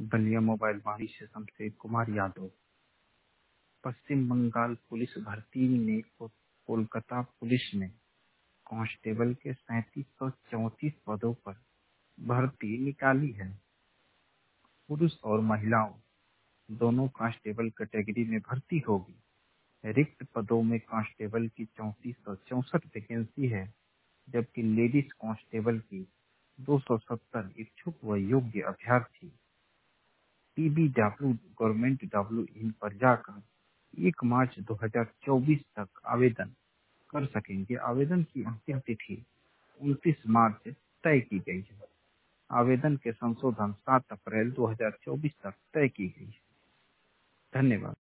Ballia mobile Vani से Shamsher Kumar Yadav. Paschim Bangal police भर्ती ने कोलकाता पुलिस में कांस्टेबल के 3734 पदों पर भर्ती निकाली है। पुरुष और महिलाओं दोनों कांस्टेबल कैटेगरी में भर्ती होगी। रिक्त पदों में कांस्टेबल की 3464 वैकेंसी है, जबकि लेडीज कांस्टेबल की 270 इच्छुक व योग्य अभ्यर्थी TBW गवर्नमेंट डब्ल्यू इन पर जाकर 1 मार्च 2024 तक आवेदन कर सकेंगे। आवेदन की अंतिम तिथि 29 मार्च तय की गई है। आवेदन के संशोधन 7 अप्रैल 2024 तक तय की गई है। धन्यवाद।